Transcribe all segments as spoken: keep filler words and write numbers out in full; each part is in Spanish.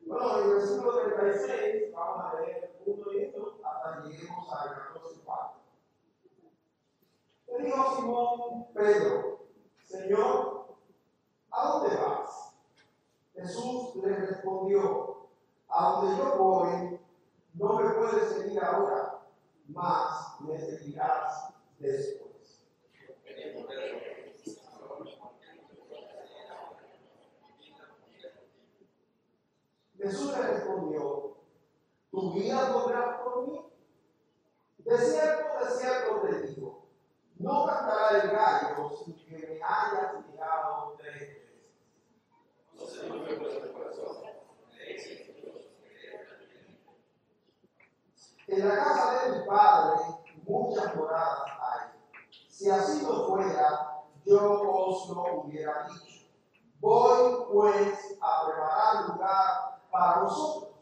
Bueno, en el versículo treinta y seis vamos a leer uno y uno hasta que lleguemos al catorce cuatro. Le dijo Simón Pedro: Señor, ¿a dónde vas? Jesús le respondió: a donde yo voy, no me puedes seguir ahora, mas me seguirás después. Jesús le respondió: ¿tu vida pondrás por mí? De cierto, de cierto te digo, no cantará el gallo sin que me hayas negado tres veces. En la casa de mi Padre muchas moradas hay. Si así no fuera, yo os lo hubiera dicho. Voy pues a preparar lugar para vosotros.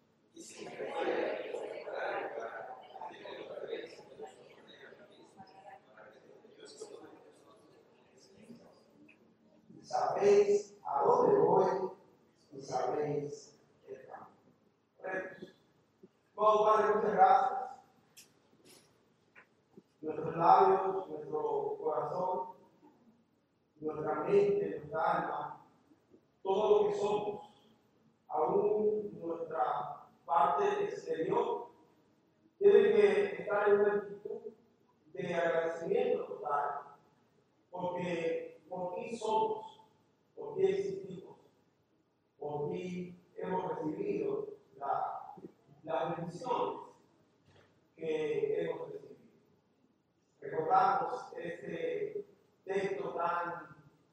Sabéis a dónde voy y sabéis el camino. Oremos. Bueno, Padre, muchas gracias. Nuestros labios, nuestro corazón, nuestra mente, nuestra alma, todo lo que somos, aún nuestra parte exterior, tiene que estar en una actitud de agradecimiento total, porque por ti somos, por ti existimos, por ti hemos recibido la, las bendiciones que hemos recibido. Recordamos este texto tan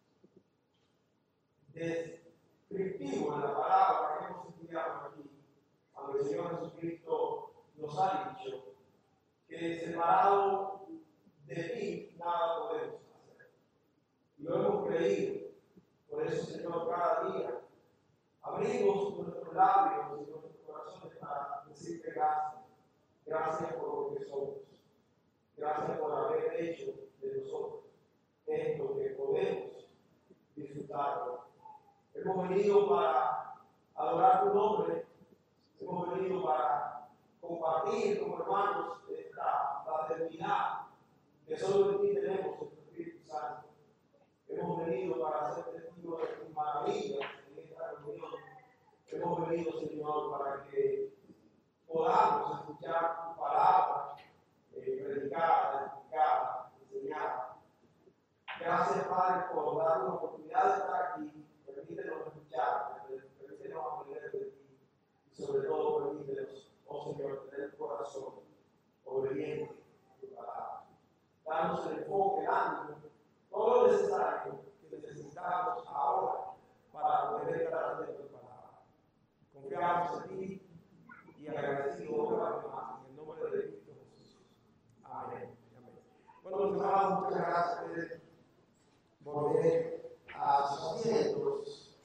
descriptivo en la palabra que hemos estudiado aquí, cuando el Señor Jesucristo nos ha dicho que separado de ti nada podemos hacer. Y lo hemos creído. Por eso, Señor, cada día abrimos nuestros labios y nuestros corazones para decirte gracias. Gracias por lo que somos. Gracias por haber hecho de nosotros esto que podemos disfrutar. Hemos venido para adorar tu nombre. Hemos venido para compartir como hermanos esta fraternidad que solo en ti tenemos, el Espíritu Santo. Hemos venido para hacer testigos de tus maravillas en esta reunión. Hemos venido, Señor, para que podamos escuchar tu palabra eh, predicada, explicada, enseñada. Gracias, Padre, por darnos la oportunidad de estar aquí. Permítenos escuchar, permítenos aprender de ti y sobre todo permítenos, oh Señor, tener el corazón obediente a tu palabra. Danos el enfoque, ánimo, todo lo necesario que necesitamos ahora para poder estar de tu palabra. Confiamos en ti y agradecidos una vez más en el nombre de Cristo Jesús. Amén. Amén. Bueno, mis hermanos, muchas gracias por volver a sus asientos.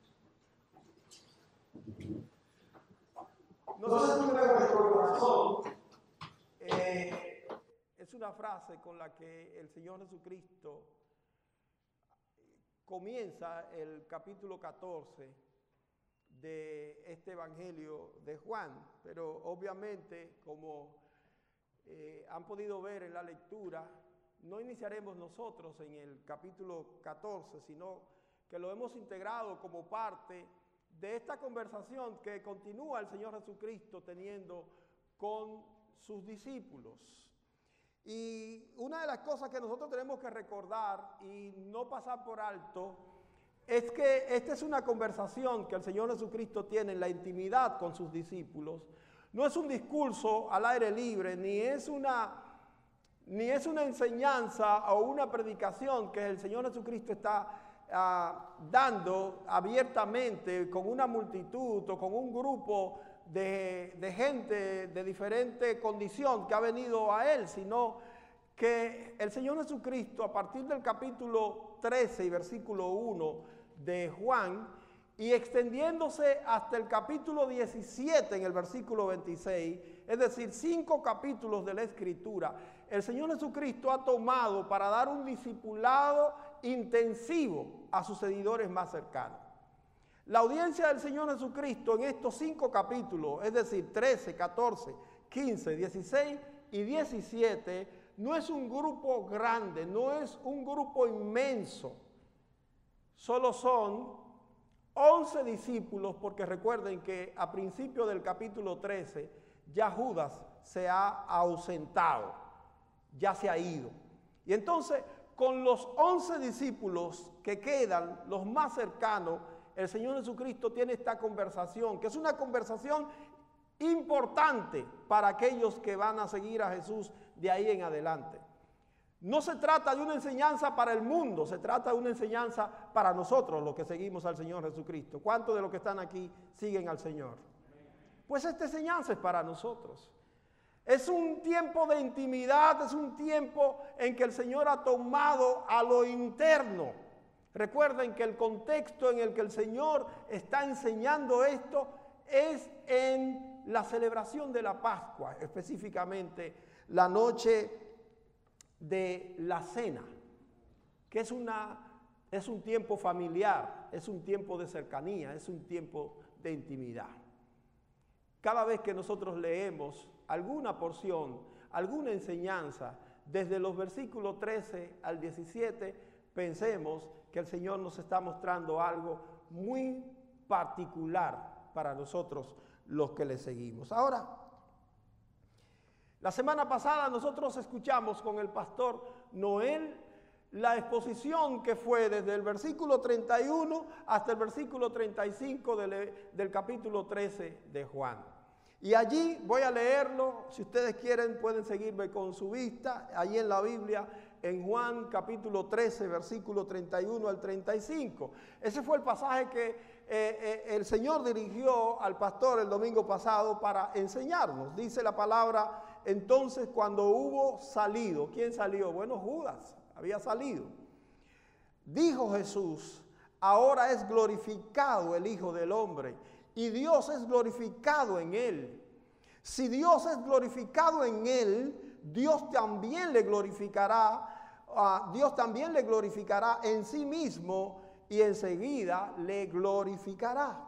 No se turbe vuestro corazón. Eh, es una frase con la que el Señor Jesucristo comienza el capítulo catorce de este Evangelio de Juan, pero obviamente, como eh, han podido ver en la lectura, no iniciaremos nosotros en el capítulo catorce, sino que lo hemos integrado como parte de esta conversación que continúa el Señor Jesucristo teniendo con sus discípulos. Y una de las cosas que nosotros tenemos que recordar y no pasar por alto es que esta es una conversación que el Señor Jesucristo tiene en la intimidad con sus discípulos. No es un discurso al aire libre, ni es una, ni es una enseñanza o una predicación que el Señor Jesucristo está uh, dando abiertamente con una multitud o con un grupo de, de gente de diferente condición que ha venido a Él, sino que el Señor Jesucristo, a partir del capítulo trece y versículo uno de Juan, y extendiéndose hasta el capítulo diecisiete en el versículo veintiséis, es decir, cinco capítulos de la Escritura, el Señor Jesucristo ha tomado para dar un discipulado intensivo a sus seguidores más cercanos. La audiencia del Señor Jesucristo en estos cinco capítulos, es decir, trece, catorce, quince, dieciséis y diecisiete, no es un grupo grande, no es un grupo inmenso. Solo son once discípulos, porque recuerden que a principio del capítulo trece ya Judas se ha ausentado, ya se ha ido. Y entonces, con los once discípulos que quedan, los más cercanos, el Señor Jesucristo tiene esta conversación, que es una conversación importante para aquellos que van a seguir a Jesús de ahí en adelante. No se trata de una enseñanza para el mundo, se trata de una enseñanza para nosotros, los que seguimos al Señor Jesucristo. ¿Cuántos de los que están aquí siguen al Señor? Pues esta enseñanza es para nosotros. Es un tiempo de intimidad, es un tiempo en que el Señor ha tomado a lo interno. Recuerden que el contexto en el que el Señor está enseñando esto es en la celebración de la Pascua, específicamente la noche de la cena, que es, una, es un tiempo familiar, es un tiempo de cercanía, es un tiempo de intimidad. Cada vez que nosotros leemos alguna porción, alguna enseñanza, desde los versículos trece al diecisiete, pensemos que el Señor nos está mostrando algo muy particular para nosotros los que le seguimos. Ahora, la semana pasada nosotros escuchamos con el pastor Noel la exposición que fue desde el versículo treinta y uno hasta el versículo treinta y cinco del, del capítulo trece de Juan. Y allí voy a leerlo, si ustedes quieren pueden seguirme con su vista, allí en la Biblia, en Juan capítulo trece, versículo treinta y uno al treinta y cinco. Ese fue el pasaje que eh, eh, el Señor dirigió al pastor el domingo pasado para enseñarnos. Dice la palabra, entonces cuando hubo salido, ¿quién salió? Bueno, Judas había salido. Dijo Jesús, ahora es glorificado el Hijo del Hombre y Dios es glorificado en él. Si Dios es glorificado en él, Dios también le glorificará, uh, Dios también le glorificará en sí mismo y enseguida le glorificará.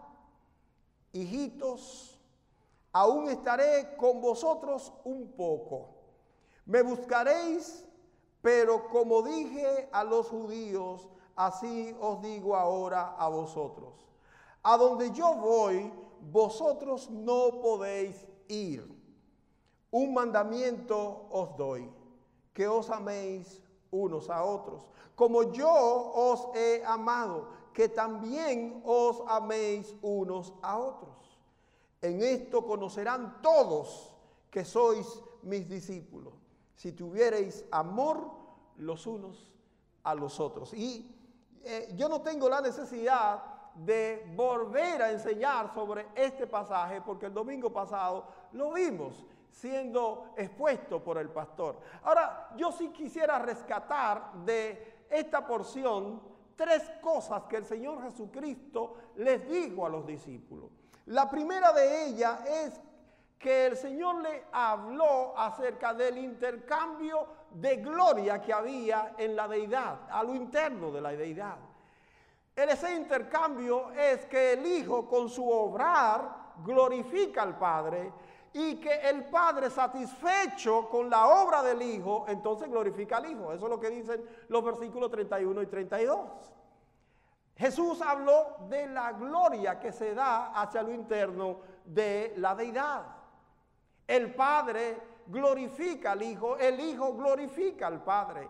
Hijitos, aún estaré con vosotros un poco. Me buscaréis, pero como dije a los judíos, así os digo ahora a vosotros. A donde yo voy, vosotros no podéis ir. Un mandamiento os doy, que os améis unos a otros, como yo os he amado, que también os améis unos a otros. En esto conocerán todos que sois mis discípulos, si tuviereis amor los unos a los otros. Y eh, yo no tengo la necesidad de volver a enseñar sobre este pasaje, porque el domingo pasado lo vimos siendo expuesto por el pastor. Ahora, yo sí quisiera rescatar de esta porción tres cosas que el Señor Jesucristo les dijo a los discípulos. La primera de ellas es que el Señor le habló acerca del intercambio de gloria que había en la deidad, a lo interno de la deidad. Ese intercambio es que el Hijo con su obrar glorifica al Padre y que el Padre satisfecho con la obra del Hijo, entonces glorifica al Hijo. Eso es lo que dicen los versículos treinta y uno y treinta y dos. Jesús habló de la gloria que se da hacia lo interno de la deidad. El Padre glorifica al Hijo, el Hijo glorifica al Padre.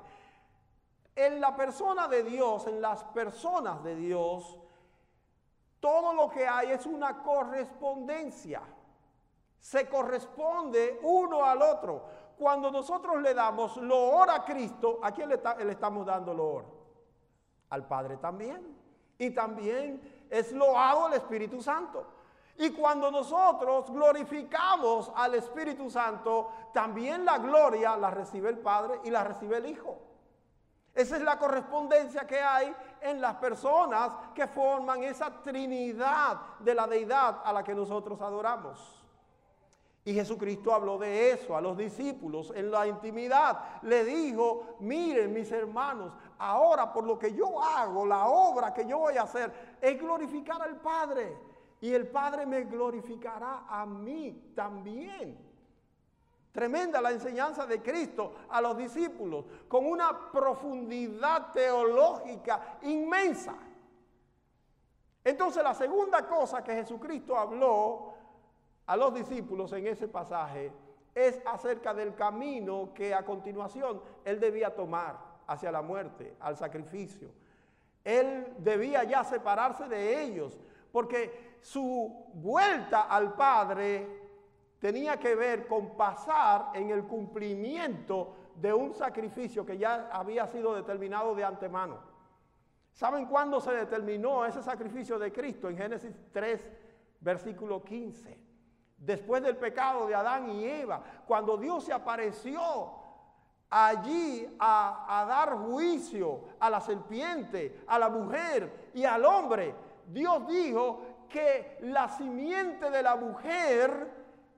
En la persona de Dios, en las personas de Dios, todo lo que hay es una correspondencia. Se corresponde uno al otro. Cuando nosotros le damos loor a Cristo, ¿a quién le, está, le estamos dando loor? Al Padre también. Y también es loado el Espíritu Santo. Y cuando nosotros glorificamos al Espíritu Santo, también la gloria la recibe el Padre y la recibe el Hijo. Esa es la correspondencia que hay en las personas que forman esa Trinidad de la deidad a la que nosotros adoramos. Y Jesucristo habló de eso a los discípulos en la intimidad. Le dijo, miren mis hermanos, ahora por lo que yo hago, la obra que yo voy a hacer es glorificar al Padre. Y el Padre me glorificará a mí también. Tremenda la enseñanza de Cristo a los discípulos, con una profundidad teológica inmensa. Entonces la segunda cosa que Jesucristo habló a los discípulos en ese pasaje es acerca del camino que a continuación él debía tomar hacia la muerte, al sacrificio. Él debía ya separarse de ellos, porque su vuelta al Padre tenía que ver con pasar en el cumplimiento de un sacrificio que ya había sido determinado de antemano. ¿Saben cuándo se determinó ese sacrificio de Cristo? En Génesis tres, versículo quince. Después del pecado de Adán y Eva, cuando Dios se apareció allí a, a dar juicio a la serpiente, a la mujer y al hombre, Dios dijo que la simiente de la mujer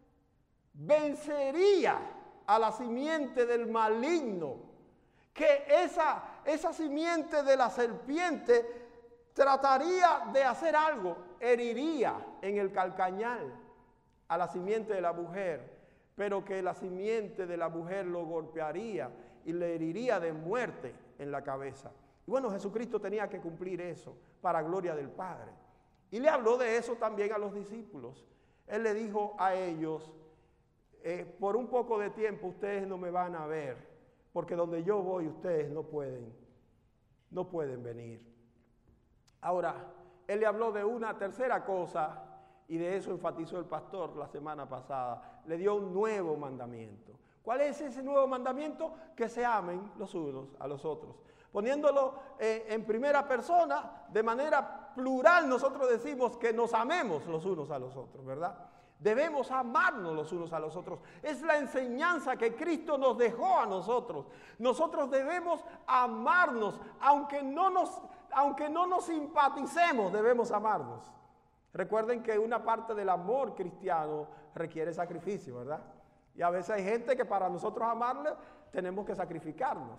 vencería a la simiente del maligno, que esa, esa simiente de la serpiente trataría de hacer algo, heriría en el calcañal a la simiente de la mujer, pero que la simiente de la mujer lo golpearía y le heriría de muerte en la cabeza. Y bueno, Jesucristo tenía que cumplir eso para gloria del Padre. Y le habló de eso también a los discípulos. Él le dijo a ellos, eh, por un poco de tiempo ustedes no me van a ver, porque donde yo voy ustedes no pueden, no pueden venir. Ahora, él le habló de una tercera cosa, y de eso enfatizó el pastor la semana pasada. Le dio un nuevo mandamiento. ¿Cuál es ese nuevo mandamiento? Que se amen los unos a los otros. Poniéndolo eh, en primera persona, de manera plural, nosotros decimos que nos amemos los unos a los otros, ¿verdad? Debemos amarnos los unos a los otros. Es la enseñanza que Cristo nos dejó a nosotros. Nosotros debemos amarnos, aunque no nos, aunque no nos simpaticemos, debemos amarnos. Recuerden que una parte del amor cristiano requiere sacrificio, ¿verdad? Y a veces hay gente que para nosotros amarle tenemos que sacrificarnos.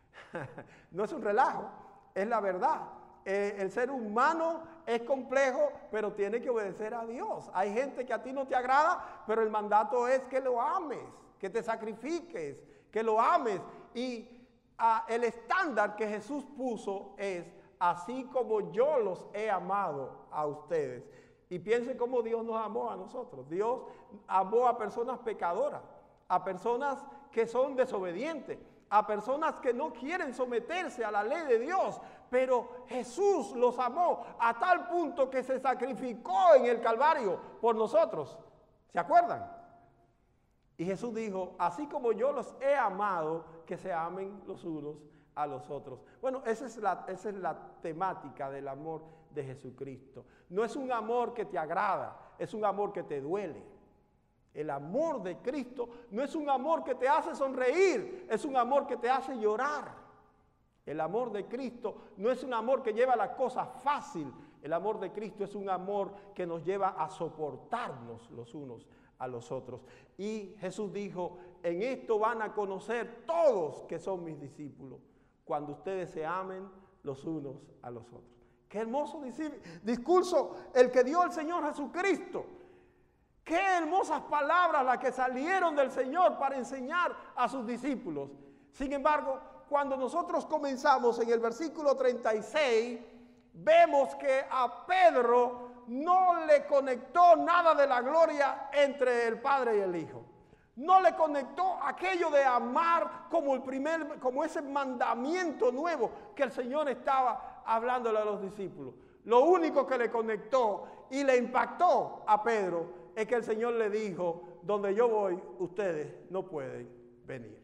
No es un relajo, es la verdad. Eh, el ser humano es complejo, pero tiene que obedecer a Dios. Hay gente que a ti no te agrada, pero el mandato es que lo ames, que te sacrifiques, que lo ames. Y ah, el estándar que Jesús puso es: así como yo los he amado a ustedes. Y piensen cómo Dios nos amó a nosotros. Dios amó a personas pecadoras, a personas que son desobedientes, a personas que no quieren someterse a la ley de Dios. Pero Jesús los amó a tal punto que se sacrificó en el Calvario por nosotros. ¿Se acuerdan? Y Jesús dijo, así como yo los he amado, que se amen los unos a los otros. Bueno, esa es la, esa es la temática del amor de Jesucristo. No es un amor que te agrada, es un amor que te duele. El amor de Cristo no es un amor que te hace sonreír, es un amor que te hace llorar. El amor de Cristo no es un amor que lleva las cosas fácil. El amor de Cristo es un amor que nos lleva a soportarnos los unos a los otros. Y Jesús dijo, en esto van a conocer todos que son mis discípulos, cuando ustedes se amen los unos a los otros. Qué hermoso discurso el que dio el Señor Jesucristo. Qué hermosas palabras las que salieron del Señor para enseñar a sus discípulos. Sin embargo, cuando nosotros comenzamos en el versículo treinta y seis, vemos que a Pedro no le conectó nada de la gloria entre el Padre y el Hijo. No le conectó aquello de amar como el primer, como ese mandamiento nuevo que el Señor estaba hablándole a los discípulos. Lo único que le conectó y le impactó a Pedro es que el Señor le dijo, donde yo voy, ustedes no pueden venir.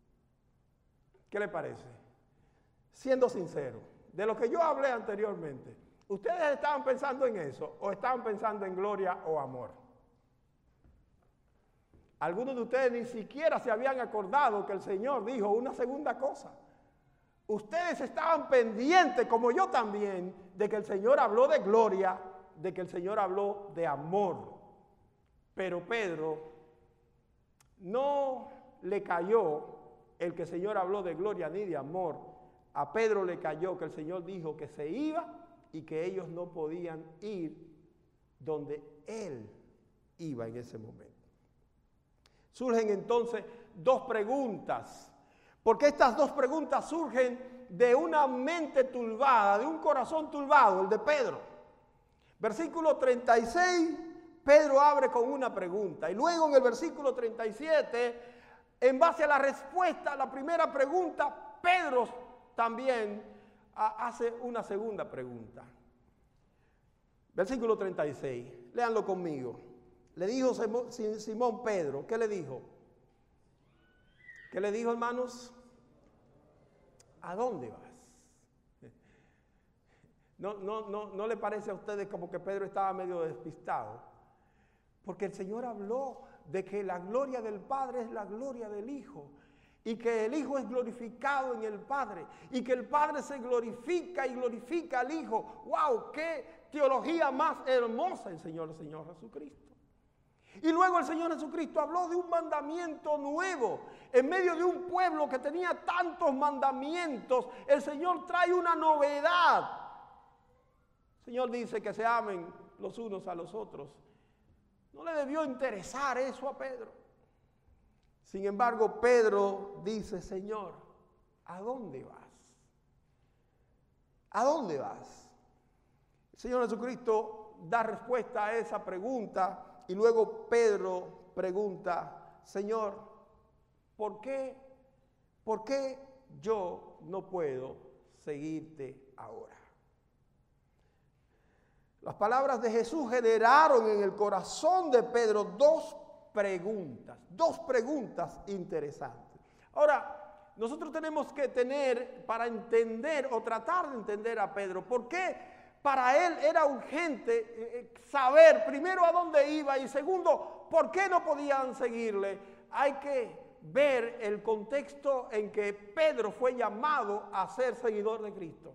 ¿Qué le parece? Siendo sincero, de lo que yo hablé anteriormente, ¿ustedes estaban pensando en eso o estaban pensando en gloria o amor? Algunos de ustedes ni siquiera se habían acordado que el Señor dijo una segunda cosa. Ustedes estaban pendientes, como yo también, de que el Señor habló de gloria, de que el Señor habló de amor. Pero Pedro no le cayó el que el Señor habló de gloria ni de amor. A Pedro le cayó que el Señor dijo que se iba y que ellos no podían ir donde él iba en ese momento. Surgen entonces dos preguntas, porque estas dos preguntas surgen de una mente turbada, de un corazón turbado, el de Pedro. Versículo treinta y seis, Pedro abre con una pregunta, y luego en el versículo treinta y siete, en base a la respuesta a la primera pregunta, Pedro también hace una segunda pregunta. Versículo treinta y seis, léanlo conmigo. Le dijo Simón Pedro, ¿qué le dijo? ¿Qué le dijo, hermanos? ¿A dónde vas? ¿No, no, no, ¿No le parece a ustedes como que Pedro estaba medio despistado? Porque el Señor habló de que la gloria del Padre es la gloria del Hijo, y que el Hijo es glorificado en el Padre, y que el Padre se glorifica y glorifica al Hijo. ¡Wow! ¡Qué teología más hermosa enseñó el Señor Jesucristo! Y luego el Señor Jesucristo habló de un mandamiento nuevo. En medio de un pueblo que tenía tantos mandamientos, el Señor trae una novedad. El Señor dice que se amen los unos a los otros. No le debió interesar eso a Pedro. Sin embargo, Pedro dice, Señor, ¿a dónde vas? ¿A dónde vas? El Señor Jesucristo da respuesta a esa pregunta. Y luego Pedro pregunta, Señor, ¿por qué, por qué yo no puedo seguirte ahora? Las palabras de Jesús generaron en el corazón de Pedro dos preguntas, dos preguntas interesantes. Ahora, nosotros tenemos que tener, para entender o tratar de entender a Pedro, ¿por qué? Para él era urgente saber primero a dónde iba y segundo, por qué no podían seguirle. Hay que ver el contexto en que Pedro fue llamado a ser seguidor de Cristo.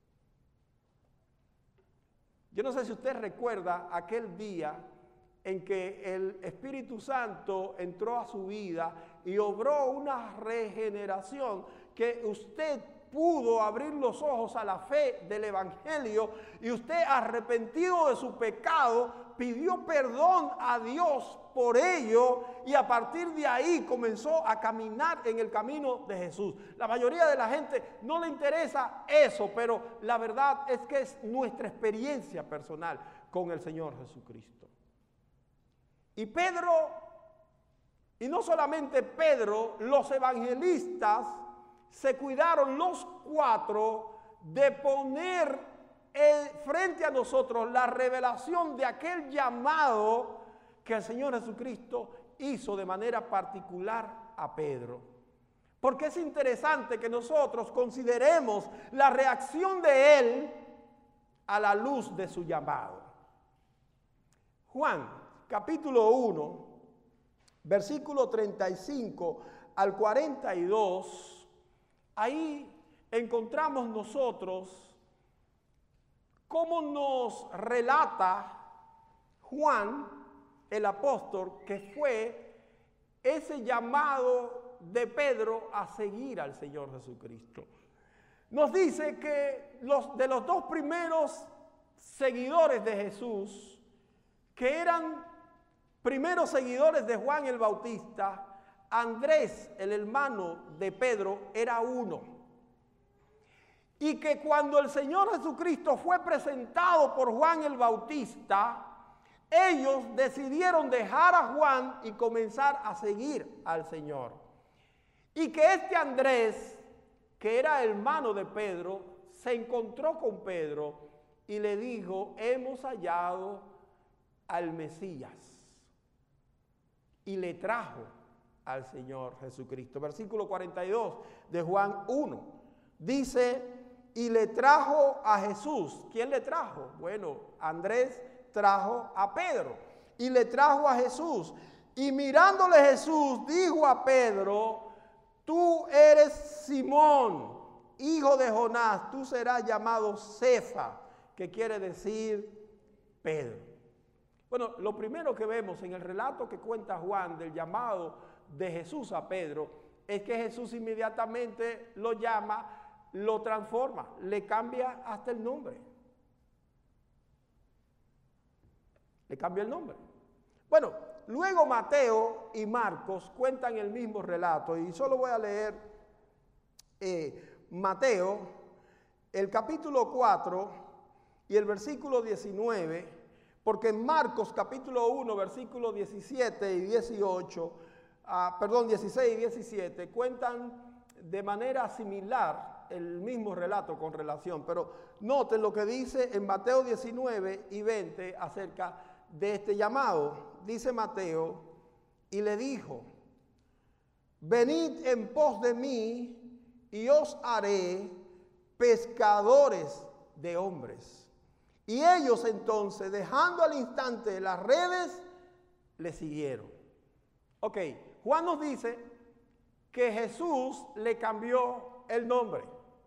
Yo no sé si usted recuerda aquel día en que el Espíritu Santo entró a su vida y obró una regeneración que usted pudo abrir los ojos a la fe del Evangelio y usted, arrepentido de su pecado, pidió perdón a Dios por ello y a partir de ahí comenzó a caminar en el camino de Jesús. La mayoría de la gente no le interesa eso, pero la verdad es que es nuestra experiencia personal con el Señor Jesucristo. Y Pedro, y no solamente Pedro, los evangelistas se cuidaron los cuatro de poner eh, frente a nosotros la revelación de aquel llamado que el Señor Jesucristo hizo de manera particular a Pedro. Porque es interesante que nosotros consideremos la reacción de él a la luz de su llamado. Juan, capítulo uno, versículo treinta y cinco al cuarenta y dos, ahí encontramos nosotros cómo nos relata Juan, el apóstol, que fue ese llamado de Pedro a seguir al Señor Jesucristo. Nos dice que los, de los dos primeros seguidores de Jesús, que eran primeros seguidores de Juan el Bautista, Andrés, el hermano de Pedro, era uno. Y que cuando el Señor Jesucristo fue presentado por Juan el Bautista, ellos decidieron dejar a Juan y comenzar a seguir al Señor. Y que este Andrés, que era hermano de Pedro, se encontró con Pedro y le dijo, hemos hallado al Mesías. Y le trajo al Señor Jesucristo. Versículo cuarenta y dos de Juan uno. Dice, y le trajo a Jesús. ¿Quién le trajo? Bueno, Andrés trajo a Pedro. Y le trajo a Jesús. Y mirándole Jesús, dijo a Pedro, tú eres Simón, hijo de Jonás, tú serás llamado Cefa, que quiere decir Pedro. Bueno, lo primero que vemos en el relato que cuenta Juan del llamado de Jesús a Pedro es que Jesús inmediatamente lo llama, lo transforma, le cambia hasta el nombre. Le cambia el nombre. Bueno, luego Mateo y Marcos cuentan el mismo relato y solo voy a leer eh, Mateo, el capítulo cuatro y el versículo diecinueve, porque en Marcos capítulo uno, versículos diecisiete y dieciocho, ah, perdón, dieciséis y diecisiete, cuentan de manera similar el mismo relato con relación, pero noten lo que dice en Mateo diecinueve y veinte acerca de este llamado. Dice Mateo, y le dijo, venid en pos de mí y os haré pescadores de hombres. Y ellos entonces, dejando al instante las redes, le siguieron. Ok, Juan nos dice que Jesús le cambió el nombre.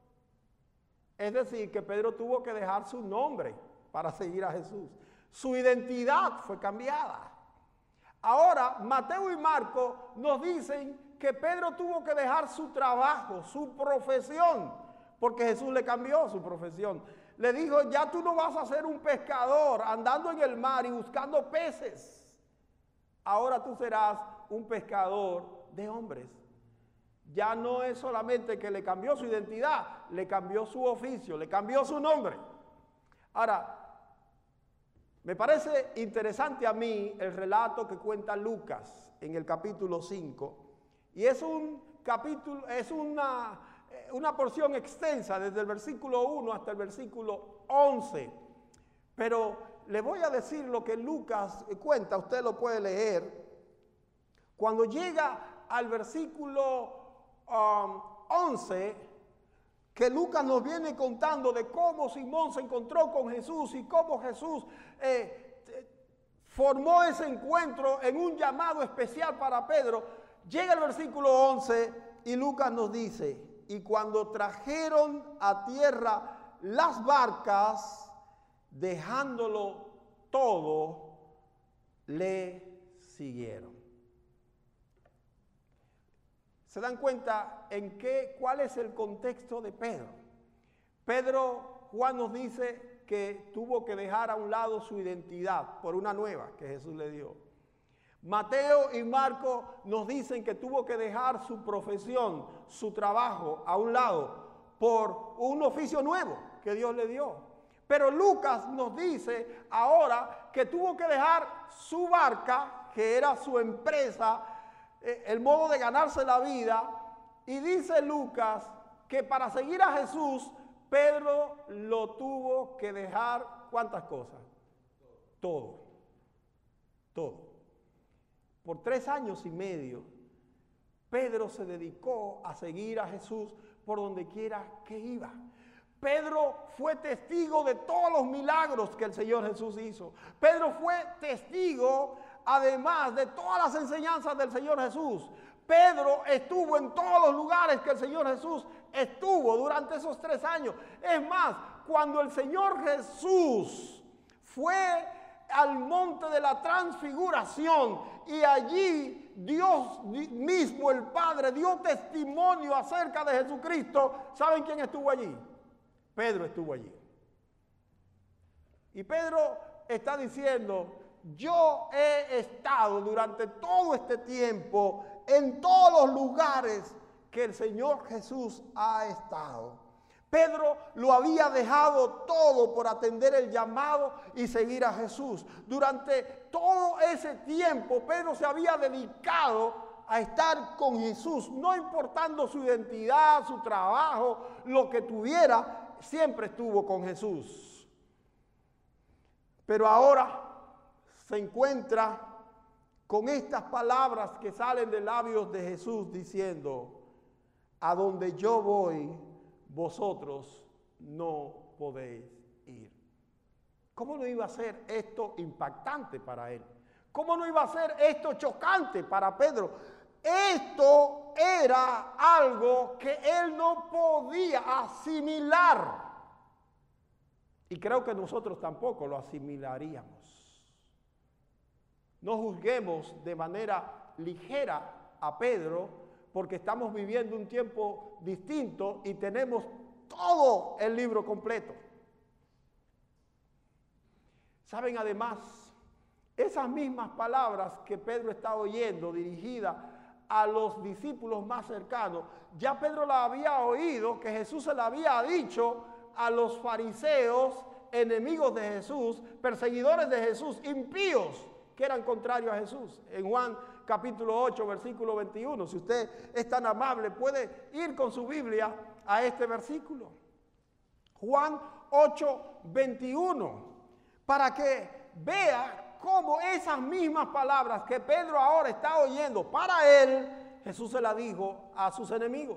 Es decir, que Pedro tuvo que dejar su nombre para seguir a Jesús. Su identidad fue cambiada. Ahora, Mateo y Marcos nos dicen que Pedro tuvo que dejar su trabajo, su profesión, porque Jesús le cambió su profesión. Le dijo, ya tú no vas a ser un pescador andando en el mar y buscando peces. Ahora tú serás un pescador de hombres. Ya no es solamente que le cambió su identidad, le cambió su oficio, le cambió su nombre. Ahora, me parece interesante a mí el relato que cuenta Lucas en el capítulo cinco. Y es un capítulo, es una, una porción extensa desde el versículo uno hasta el versículo once. Pero le voy a decir lo que Lucas cuenta, usted lo puede leer. Cuando llega al versículo um, once, que Lucas nos viene contando de cómo Simón se encontró con Jesús y cómo Jesús eh, formó ese encuentro en un llamado especial para Pedro. Llega el versículo once y Lucas nos dice, y cuando trajeron a tierra las barcas, dejándolo todo, le siguieron. ¿Se dan cuenta en qué, cuál es el contexto de Pedro? Pedro, Juan nos dice que tuvo que dejar a un lado su identidad por una nueva que Jesús le dio. Mateo y Marcos nos dicen que tuvo que dejar su profesión, su trabajo a un lado por un oficio nuevo que Dios le dio. Pero Lucas nos dice ahora que tuvo que dejar su barca, que era su empresa, el modo de ganarse la vida, y dice Lucas que para seguir a Jesús, Pedro lo tuvo que dejar, ¿cuántas cosas? Todo, todo. Por tres años y medio, Pedro se dedicó a seguir a Jesús por donde quiera que iba. Pedro fue testigo de todos los milagros que el Señor Jesús hizo. Pedro fue testigo además de todas las enseñanzas del Señor Jesús. Pedro estuvo en todos los lugares que el Señor Jesús estuvo durante esos tres años. Es más, cuando el Señor Jesús fue al monte de la transfiguración y allí Dios mismo, el Padre, dio testimonio acerca de Jesucristo, ¿saben quién estuvo allí? Pedro estuvo allí. Y Pedro está diciendo, yo he estado durante todo este tiempo en todos los lugares que el Señor Jesús ha estado. Pedro lo había dejado todo por atender el llamado y seguir a Jesús. Durante todo ese tiempo, Pedro se había dedicado a estar con Jesús, no importando su identidad, su trabajo, lo que tuviera, siempre estuvo con Jesús. Pero ahora se encuentra con estas palabras que salen de labios de Jesús diciendo, a donde yo voy, vosotros no podéis ir. ¿Cómo no iba a ser esto impactante para él? ¿Cómo no iba a ser esto chocante para Pedro? Esto era algo que él no podía asimilar. Y creo que nosotros tampoco lo asimilaríamos. No juzguemos de manera ligera a Pedro, porque estamos viviendo un tiempo distinto y tenemos todo el libro completo. Saben, además, esas mismas palabras que Pedro está oyendo dirigidas a los discípulos más cercanos, ya Pedro la había oído, que Jesús se la había dicho a los fariseos, enemigos de Jesús, perseguidores de Jesús, impíos, que eran contrarios a Jesús. En Juan capítulo ocho, versículo veintiuno, si usted es tan amable, puede ir con su Biblia a este versículo. Juan ocho, veintiuno, para que vea cómo esas mismas palabras que Pedro ahora está oyendo para él, Jesús se las dijo a sus enemigos.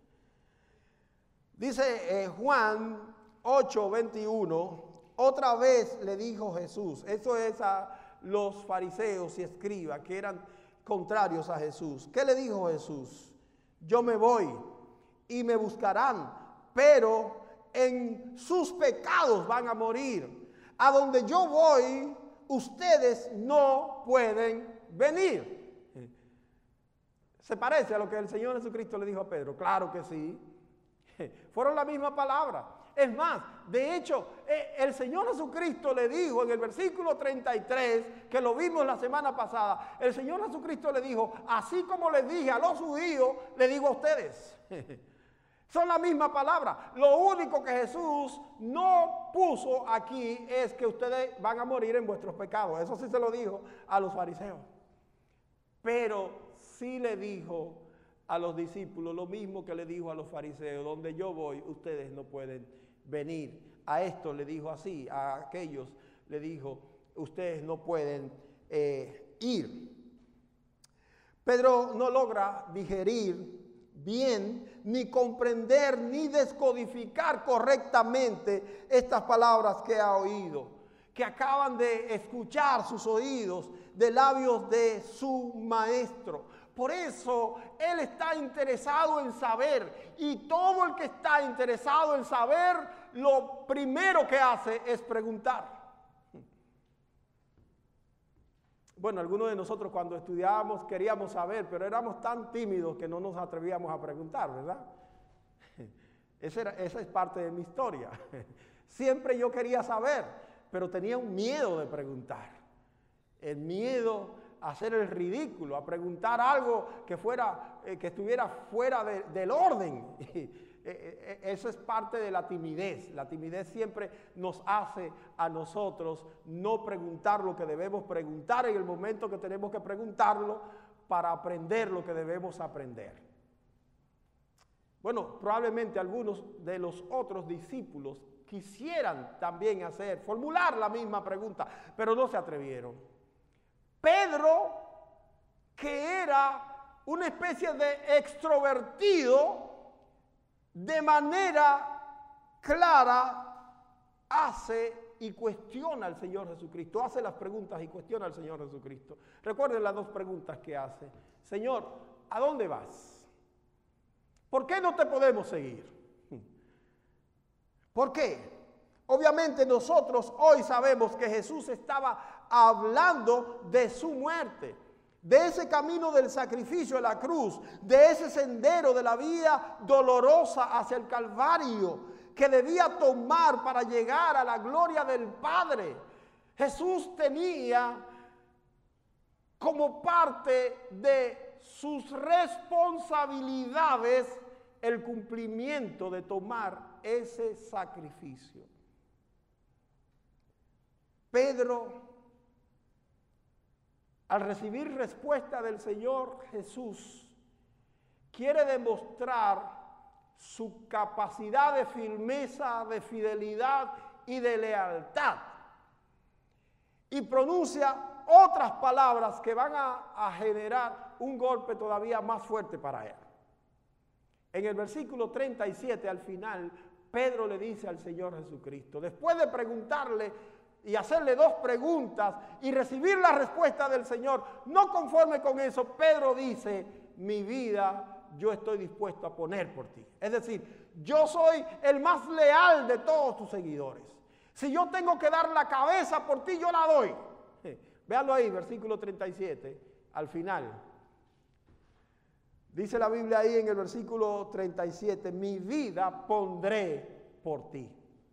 Dice eh, Juan ocho, veintiuno, otra vez le dijo Jesús, eso es a los fariseos y escribas que eran contrarios a Jesús. ¿Qué le dijo Jesús? Yo me voy y me buscarán, pero en sus pecados van a morir. A donde yo voy, ustedes no pueden venir. ¿Se parece a lo que el Señor Jesucristo le dijo a Pedro? Claro que sí. Fueron la misma palabra. Es más, de hecho, el Señor Jesucristo le dijo en el versículo treinta y tres, que lo vimos la semana pasada, el Señor Jesucristo le dijo, así como les dije a los judíos, le digo a ustedes. Son la misma palabra. Lo único que Jesús no puso aquí es que ustedes van a morir en vuestros pecados. Eso sí se lo dijo a los fariseos. Pero sí le dijo a los discípulos lo mismo que le dijo a los fariseos, donde yo voy, ustedes no pueden venir. A esto le dijo así, a aquellos le dijo, ustedes no pueden eh, ir. Pedro no logra digerir bien, ni comprender, ni descodificar correctamente estas palabras que ha oído, que acaban de escuchar sus oídos de labios de su maestro. Por eso él está interesado en saber, y todo el que está interesado en saber, lo primero que hace es preguntar. Bueno, algunos de nosotros cuando estudiábamos queríamos saber, pero éramos tan tímidos que no nos atrevíamos a preguntar, ¿verdad? Esa, era, esa es parte de mi historia. Siempre yo quería saber, pero tenía un miedo de preguntar. El miedo a hacer el ridículo, a preguntar algo que, fuera, eh, que estuviera fuera de, del orden. Eso es parte de la timidez. La timidez siempre nos hace a nosotros no preguntar lo que debemos preguntar en el momento que tenemos que preguntarlo para aprender lo que debemos aprender. Bueno, probablemente algunos de los otros discípulos quisieran también hacer, formular la misma pregunta, pero no se atrevieron. Pedro, que era una especie de extrovertido, de manera clara hace y cuestiona al Señor Jesucristo, hace las preguntas y cuestiona al Señor Jesucristo. Recuerden las dos preguntas que hace. Señor, ¿a dónde vas? ¿Por qué no te podemos seguir? ¿Por qué? Obviamente nosotros hoy sabemos que Jesús estaba hablando de su muerte, de ese camino del sacrificio de la cruz, de ese sendero de la vía dolorosa hacia el Calvario que debía tomar para llegar a la gloria del Padre. Jesús tenía como parte de sus responsabilidades el cumplimiento de tomar ese sacrificio. Pedro, al recibir respuesta del Señor Jesús, quiere demostrar su capacidad de firmeza, de fidelidad y de lealtad. Y pronuncia otras palabras que van a, a generar un golpe todavía más fuerte para él. En el versículo treinta y siete, al final, Pedro le dice al Señor Jesucristo, después de preguntarle y hacerle dos preguntas y recibir la respuesta del Señor, no conforme con eso, Pedro dice, mi vida yo estoy dispuesto a poner por ti. Es decir, yo soy el más leal de todos tus seguidores. Si yo tengo que dar la cabeza por ti, yo la doy. Véanlo ahí, versículo treinta y siete, al final. Dice la Biblia ahí en el versículo treinta y siete, mi vida pondré por ti.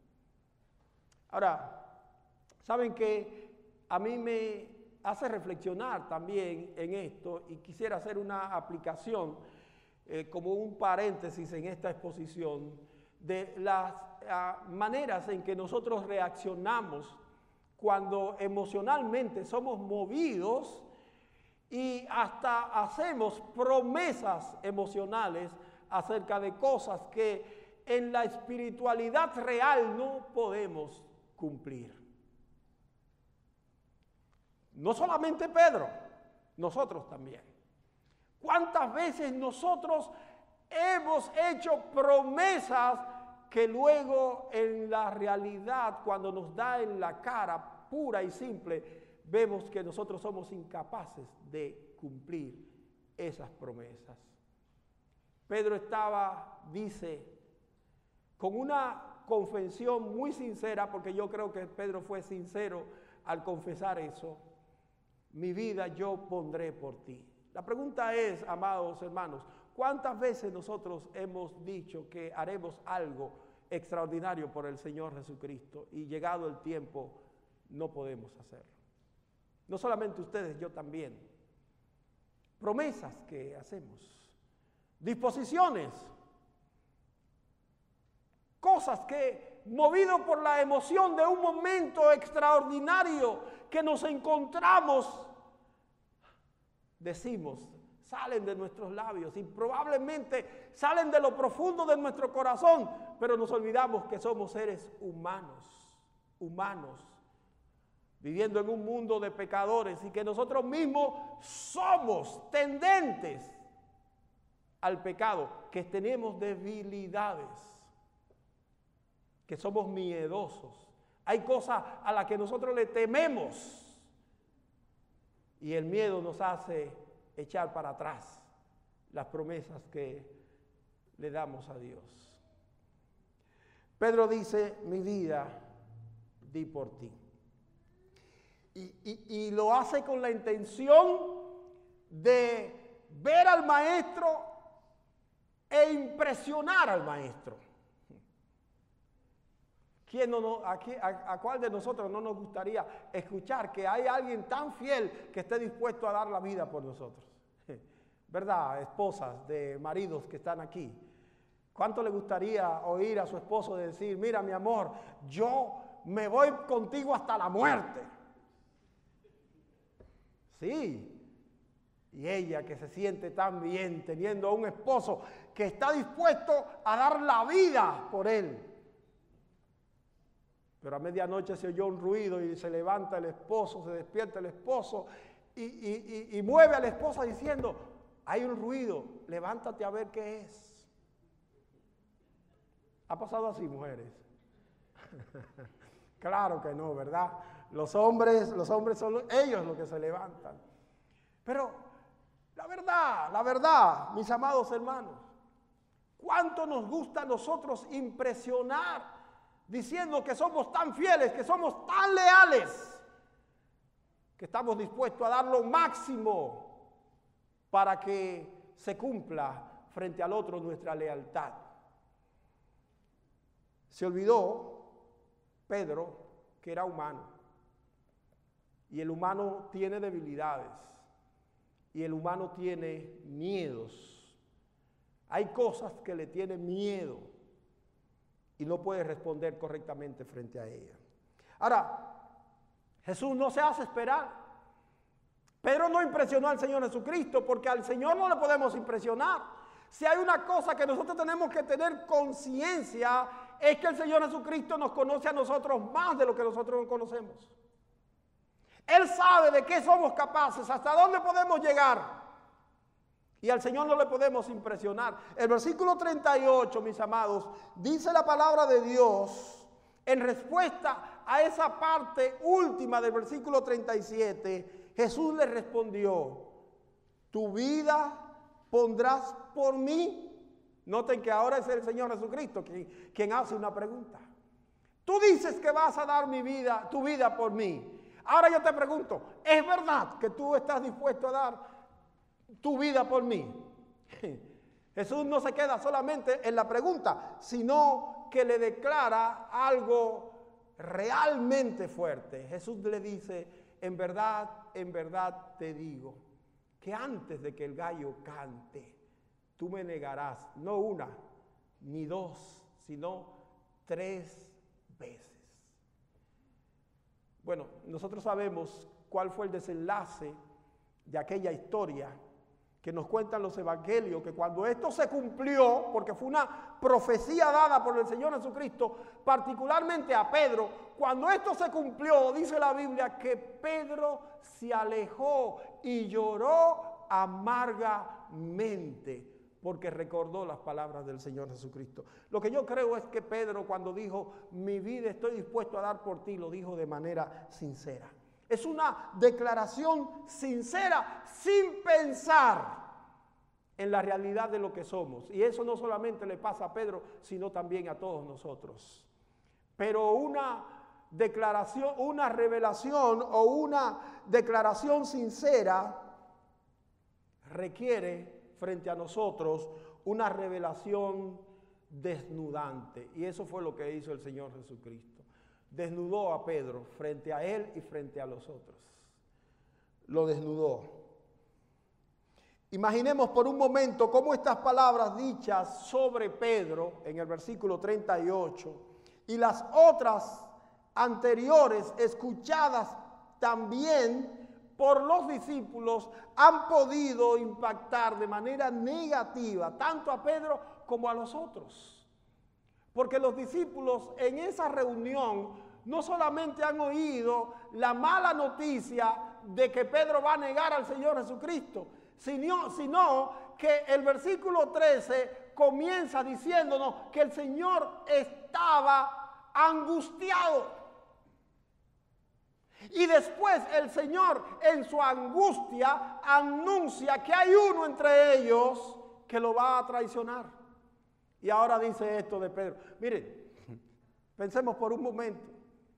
Ahora, ¿saben qué? A mí me hace reflexionar también en esto y quisiera hacer una aplicación eh, como un paréntesis en esta exposición de las uh, maneras en que nosotros reaccionamos cuando emocionalmente somos movidos y hasta hacemos promesas emocionales acerca de cosas que en la espiritualidad real no podemos cumplir. No solamente Pedro, nosotros también. ¿Cuántas veces nosotros hemos hecho promesas que luego en la realidad, cuando nos da en la cara pura y simple, vemos que nosotros somos incapaces de cumplir esas promesas? Pedro estaba, dice, con una confesión muy sincera, porque yo creo que Pedro fue sincero al confesar eso: mi vida yo pondré por ti. La pregunta es, amados hermanos, ¿cuántas veces nosotros hemos dicho que haremos algo extraordinario por el Señor Jesucristo y llegado el tiempo no podemos hacerlo? No solamente ustedes, yo también. Promesas que hacemos, disposiciones, cosas que, movido por la emoción de un momento extraordinario que nos encontramos, decimos, salen de nuestros labios y probablemente salen de lo profundo de nuestro corazón, pero nos olvidamos que somos seres humanos, humanos, viviendo en un mundo de pecadores y que nosotros mismos somos tendentes al pecado, que tenemos debilidades, que somos miedosos. Hay cosas a las que nosotros le tememos y el miedo nos hace echar para atrás las promesas que le damos a Dios. Pedro dice, mi vida di por ti. Y, y, y lo hace con la intención de ver al maestro e impresionar al maestro. ¿Quién no, no, a, a, ¿A cuál de nosotros no nos gustaría escuchar que hay alguien tan fiel que esté dispuesto a dar la vida por nosotros? ¿Verdad? Esposas de maridos que están aquí. ¿Cuánto le gustaría oír a su esposo decir, mira mi amor, yo me voy contigo hasta la muerte? Sí. Y ella que se siente tan bien teniendo a un esposo que está dispuesto a dar la vida por él. Pero a medianoche se oyó un ruido y se levanta el esposo, se despierta el esposo y, y, y, y mueve a la esposa diciendo, hay un ruido, levántate a ver qué es. ¿Ha pasado así, mujeres? Claro que no, ¿verdad? Los hombres, los hombres son ellos los que se levantan. Pero la verdad, la verdad, mis amados hermanos, ¿cuánto nos gusta a nosotros impresionar diciendo que somos tan fieles, que somos tan leales, que estamos dispuestos a dar lo máximo para que se cumpla frente al otro nuestra lealtad? Se olvidó Pedro que era humano, y el humano tiene debilidades, y el humano tiene miedos. Hay cosas que le tienen miedo y no puede responder correctamente frente a ella. Ahora, Jesús no se hace esperar. Pedro no impresionó al Señor Jesucristo porque al Señor no le podemos impresionar. Si hay una cosa que nosotros tenemos que tener conciencia es que el Señor Jesucristo nos conoce a nosotros más de lo que nosotros nos conocemos. Él sabe de qué somos capaces, hasta dónde podemos llegar. Y al Señor no le podemos impresionar. El versículo treinta y ocho, mis amados, dice la palabra de Dios en respuesta a esa parte última del versículo treinta y siete. Jesús le respondió, ¿tu vida pondrás por mí? Noten que ahora es el Señor Jesucristo quien, quien hace una pregunta. Tú dices que vas a dar mi vida, tu vida por mí. Ahora yo te pregunto, ¿es verdad que tú estás dispuesto a dar tu vida por mí? Jesús no se queda solamente en la pregunta, sino que le declara algo realmente fuerte. Jesús le dice, en verdad, en verdad te digo, que antes de que el gallo cante, tú me negarás, no una, ni dos, sino tres veces. Bueno, nosotros sabemos cuál fue el desenlace de aquella historia que nos cuentan los evangelios, que cuando esto se cumplió, porque fue una profecía dada por el Señor Jesucristo, particularmente a Pedro, cuando esto se cumplió, dice la Biblia, que Pedro se alejó y lloró amargamente, porque recordó las palabras del Señor Jesucristo. Lo que yo creo es que Pedro, cuando dijo, mi vida estoy dispuesto a dar por ti, lo dijo de manera sincera. Es una declaración sincera, sin pensar en la realidad de lo que somos. Y eso no solamente le pasa a Pedro, sino también a todos nosotros. Pero una declaración, una revelación o una declaración sincera requiere frente a nosotros una revelación desnudante. Y eso fue lo que hizo el Señor Jesucristo. Desnudó a Pedro frente a él y frente a los otros. Lo desnudó. Imaginemos por un momento cómo estas palabras dichas sobre Pedro en el versículo treinta y ocho y las otras anteriores escuchadas también por los discípulos han podido impactar de manera negativa tanto a Pedro como a los otros. Porque los discípulos en esa reunión no solamente han oído la mala noticia de que Pedro va a negar al Señor Jesucristo, sino, sino que el versículo trece comienza diciéndonos que el Señor estaba angustiado. Y después el Señor en su angustia anuncia que hay uno entre ellos que lo va a traicionar. Y ahora dice esto de Pedro. Miren, pensemos por un momento.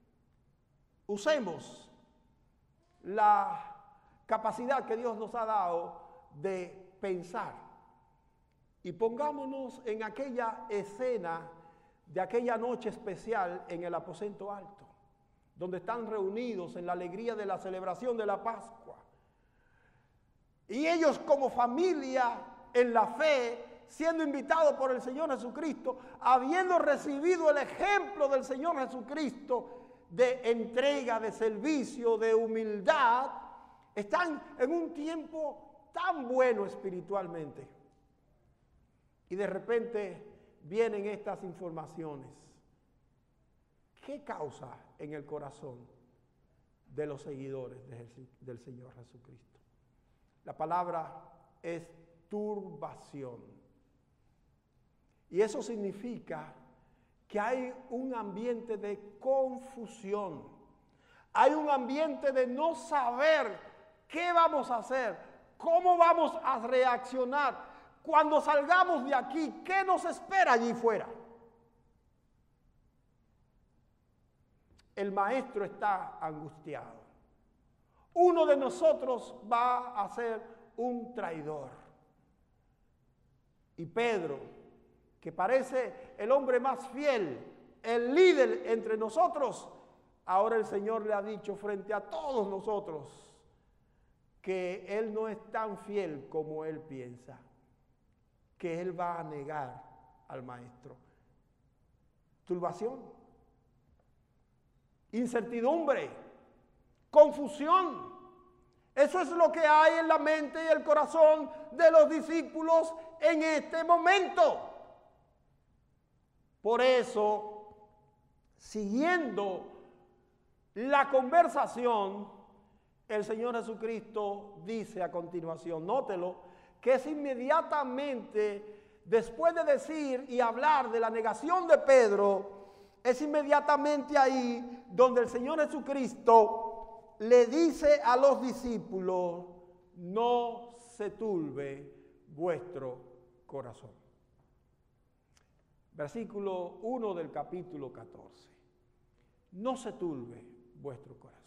Usemos la capacidad que Dios nos ha dado de pensar. Y pongámonos en aquella escena de aquella noche especial en el aposento alto, donde están reunidos en la alegría de la celebración de la Pascua. Y ellos como familia en la fe, siendo invitados por el Señor Jesucristo, habiendo recibido el ejemplo del Señor Jesucristo de entrega, de servicio, de humildad, están en un tiempo tan bueno espiritualmente. Y de repente vienen estas informaciones. ¿Qué causa en el corazón de los seguidores de, del Señor Jesucristo? La palabra es turbación. Y eso significa que hay un ambiente de confusión. Hay un ambiente de no saber qué vamos a hacer, cómo vamos a reaccionar. Cuando salgamos de aquí, ¿qué nos espera allí fuera? El maestro está angustiado. Uno de nosotros va a ser un traidor. Y Pedro, que parece el hombre más fiel, el líder entre nosotros, ahora el Señor le ha dicho frente a todos nosotros que él no es tan fiel como él piensa, que él va a negar al maestro. Turbación, incertidumbre, confusión. Eso es lo que hay en la mente y el corazón de los discípulos en este momento. Por eso, siguiendo la conversación, el Señor Jesucristo dice a continuación, nótelo, que es inmediatamente, después de decir y hablar de la negación de Pedro, es inmediatamente ahí donde el Señor Jesucristo le dice a los discípulos, no se turbe vuestro corazón. Versículo uno del capítulo catorce. No se turbe vuestro corazón.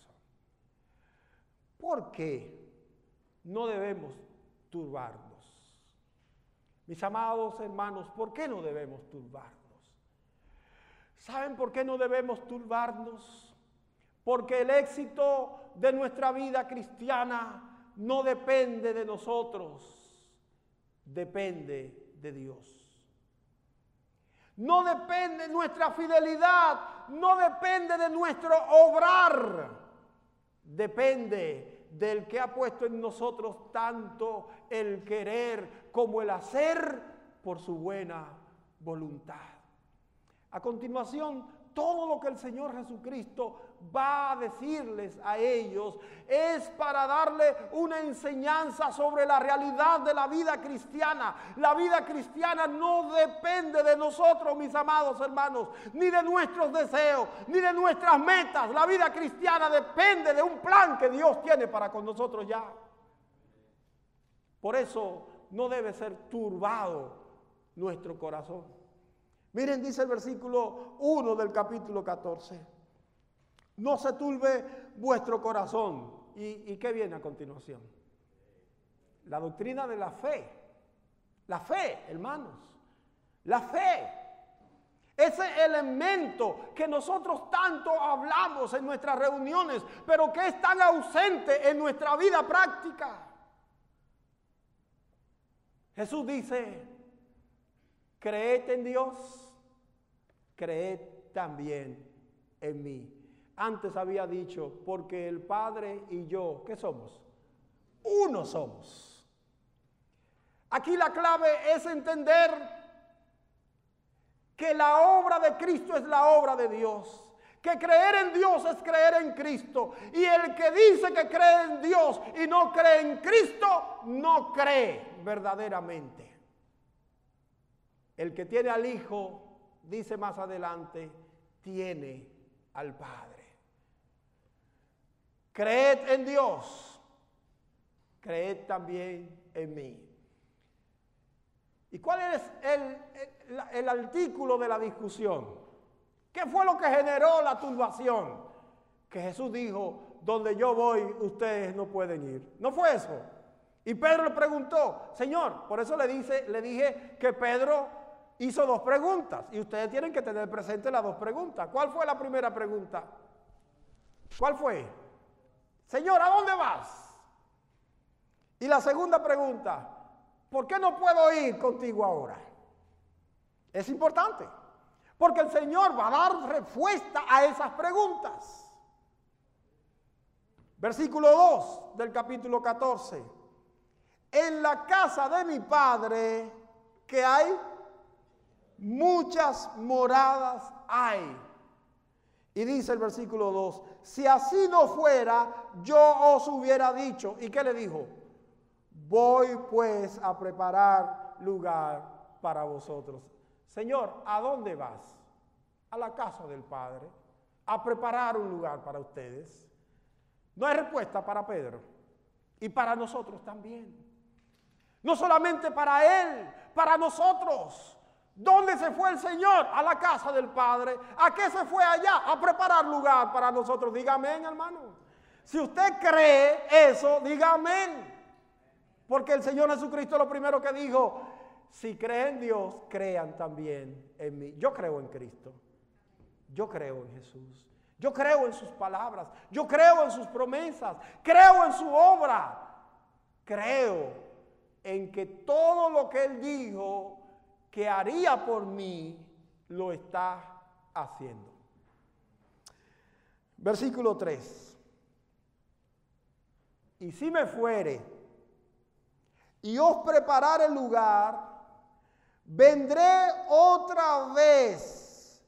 ¿Por qué no debemos turbarnos? Mis amados hermanos, ¿por qué no debemos turbarnos? ¿Saben por qué no debemos turbarnos? Porque el éxito de nuestra vida cristiana no depende de nosotros, depende de Dios. No depende de nuestra fidelidad, no depende de nuestro obrar, depende del que ha puesto en nosotros tanto el querer como el hacer por su buena voluntad. A continuación, todo lo que el Señor Jesucristo va a decirles a ellos es para darle una enseñanza sobre la realidad de la vida cristiana. La vida cristiana no depende de nosotros, mis amados hermanos, ni de nuestros deseos, ni de nuestras metas. La vida cristiana depende de un plan que Dios tiene para con nosotros ya. Por eso no debe ser turbado nuestro corazón. Miren, dice el versículo uno del capítulo catorce. No se turbe vuestro corazón. ¿Y, y qué viene a continuación? La doctrina de la fe. La fe, hermanos. La fe. Ese elemento que nosotros tanto hablamos en nuestras reuniones, pero que es tan ausente en nuestra vida práctica. Jesús dice: creed en Dios, creed también en mí. Antes había dicho, porque el Padre y yo, ¿qué somos? Uno somos. Aquí la clave es entender que la obra de Cristo es la obra de Dios. Que creer en Dios es creer en Cristo. Y el que dice que cree en Dios y no cree en Cristo, no cree verdaderamente. El que tiene al Hijo, dice más adelante, tiene al Padre. Creed en Dios, creed también en mí. ¿Y cuál es el, el, el artículo de la discusión? ¿Qué fue lo que generó la turbación? Que Jesús dijo, donde yo voy, ustedes no pueden ir. ¿No fue eso? Y Pedro le preguntó, Señor, por eso le, dice, le dije que Pedro hizo dos preguntas. Y ustedes tienen que tener presente las dos preguntas. ¿Cuál fue la primera pregunta? ¿Cuál fue? Señor, ¿a dónde vas? Y la segunda pregunta, ¿por qué no puedo ir contigo ahora? Es importante, porque el Señor va a dar respuesta a esas preguntas. Versículo dos del capítulo catorce. En la casa de mi Padre, que hay muchas moradas hay. Y dice el versículo dos, si así no fuera, yo os hubiera dicho. ¿Y qué le dijo? Voy pues a preparar lugar para vosotros. Señor, ¿a dónde vas? A la casa del Padre, a preparar un lugar para ustedes. No hay respuesta para Pedro y para nosotros también. No solamente para él, para nosotros. ¿Dónde se fue el Señor? A la casa del Padre. ¿A qué se fue allá? A preparar lugar para nosotros. Diga amén, hermano. Si usted cree eso, diga amén. Porque el Señor Jesucristo lo primero que dijo, si creen en Dios, crean también en mí. Yo creo en Cristo. Yo creo en Jesús. Yo creo en sus palabras. Yo creo en sus promesas. Creo en su obra. Creo en que todo lo que Él dijo que haría por mí, lo está haciendo. Versículo tres. Y si me fuere y os preparare el lugar, vendré otra vez.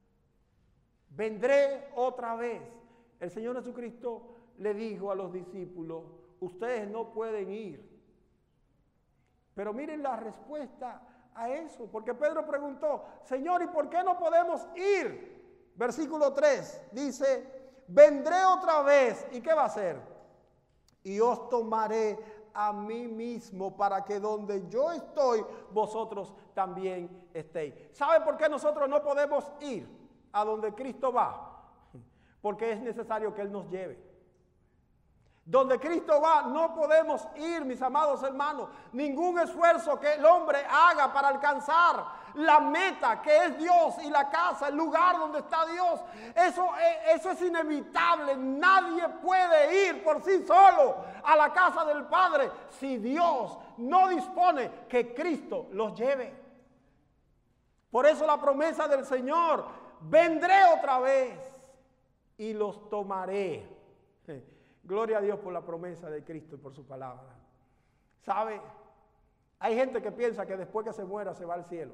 Vendré otra vez. El Señor Jesucristo le dijo a los discípulos, ustedes no pueden ir. Pero miren la respuesta a eso, porque Pedro preguntó, Señor, ¿y por qué no podemos ir? Versículo tres dice, vendré otra vez, ¿y qué va a hacer? Y os tomaré a mí mismo para que donde yo estoy, vosotros también estéis. ¿Sabe por qué nosotros no podemos ir a donde Cristo va? Porque es necesario que Él nos lleve. Donde Cristo va, no podemos ir, mis amados hermanos. Ningún esfuerzo que el hombre haga para alcanzar la meta que es Dios y la casa, el lugar donde está Dios, eso, eso es inevitable. Nadie puede ir por sí solo a la casa del Padre si Dios no dispone que Cristo los lleve. Por eso la promesa del Señor: vendré otra vez y los tomaré. Gloria a Dios por la promesa de Cristo y por su palabra. ¿Sabe? Hay gente que piensa que después que se muera se va al cielo.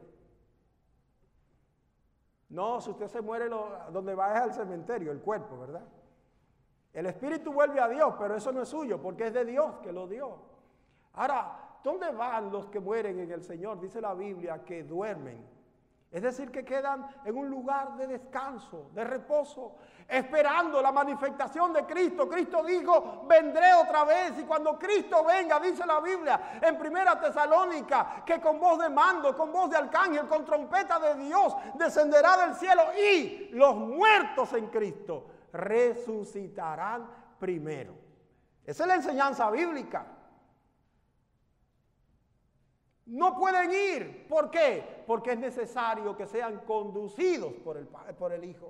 No, si usted se muere, lo, donde va es al cementerio, el cuerpo, ¿verdad? El espíritu vuelve a Dios, pero eso no es suyo, porque es de Dios que lo dio. Ahora, ¿dónde van los que mueren en el Señor? Dice la Biblia que duermen. Es decir, que quedan en un lugar de descanso, de reposo, esperando la manifestación de Cristo. Cristo dijo: vendré otra vez. Y cuando Cristo venga, dice la Biblia en Primera Tesalónica, que con voz de mando, con voz de arcángel, con trompeta de Dios, descenderá del cielo, y los muertos en Cristo resucitarán primero. Esa es la enseñanza bíblica. No pueden ir. ¿Por qué? Porque es necesario que sean conducidos por el, por el Hijo.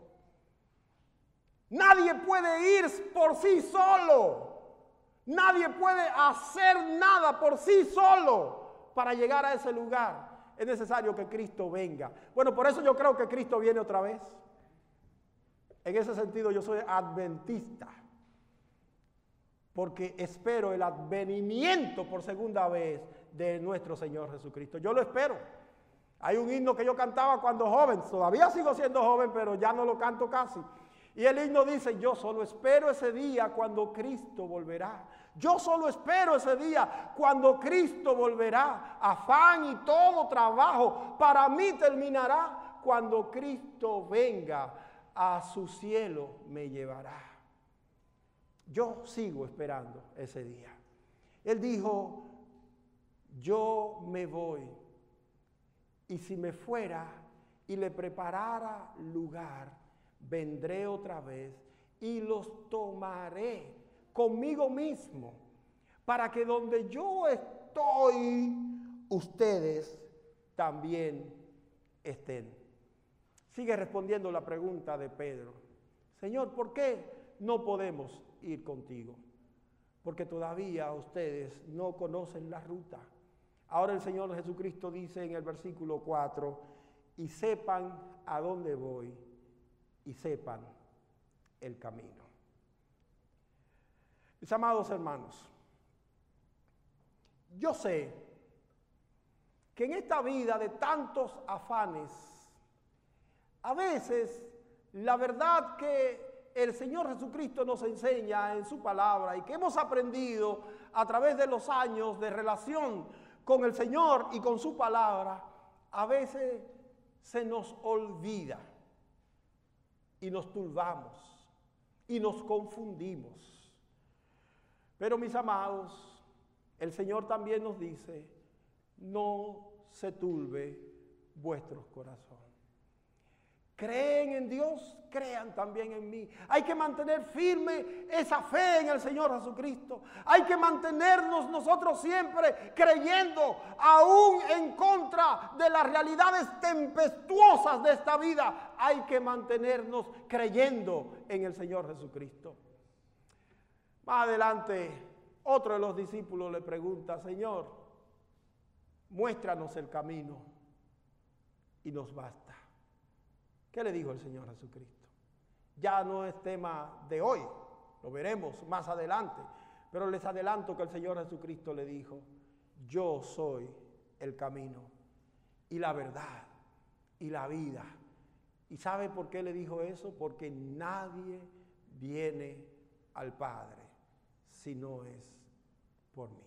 Nadie puede ir por sí solo. Nadie puede hacer nada por sí solo para llegar a ese lugar. Es necesario que Cristo venga. Bueno, por eso yo creo que Cristo viene otra vez. En ese sentido yo soy adventista, porque espero el advenimiento por segunda vez de nuestro Señor Jesucristo. Yo lo espero. Hay un himno que yo cantaba cuando joven, todavía sigo siendo joven, pero ya no lo canto casi. Y el himno dice: yo solo espero ese día cuando Cristo volverá. Yo solo espero ese día cuando Cristo volverá. Afán y todo trabajo para mí terminará. Cuando Cristo venga, a su cielo me llevará. Yo sigo esperando ese día. Él dijo: yo me voy, y si me fuera y le preparara lugar, vendré otra vez y los tomaré conmigo mismo, para que donde yo estoy, ustedes también estén. Sigue respondiendo la pregunta de Pedro: Señor, ¿por qué no podemos ir contigo? Porque todavía ustedes no conocen la ruta. Ahora el Señor Jesucristo dice en el versículo cuatro: y sepan a dónde voy, y sepan el camino. Mis amados hermanos, yo sé que en esta vida de tantos afanes, a veces la verdad que el Señor Jesucristo nos enseña en su palabra y que hemos aprendido a través de los años de relación con el Señor y con su palabra, a veces se nos olvida y nos turbamos y nos confundimos. Pero mis amados, el Señor también nos dice: no se turbe vuestros corazones. Creen en Dios, crean también en mí. Hay que mantener firme esa fe en el Señor Jesucristo. Hay que mantenernos nosotros siempre creyendo, aún en contra de las realidades tempestuosas de esta vida. Hay que mantenernos creyendo en el Señor Jesucristo. Más adelante, otro de los discípulos le pregunta: Señor, muéstranos el camino y nos basta. ¿Qué le dijo el Señor Jesucristo? Ya no es tema de hoy, lo veremos más adelante, pero les adelanto que el Señor Jesucristo le dijo: yo soy el camino y la verdad y la vida. ¿Y sabe por qué le dijo eso? Porque nadie viene al Padre si no es por mí.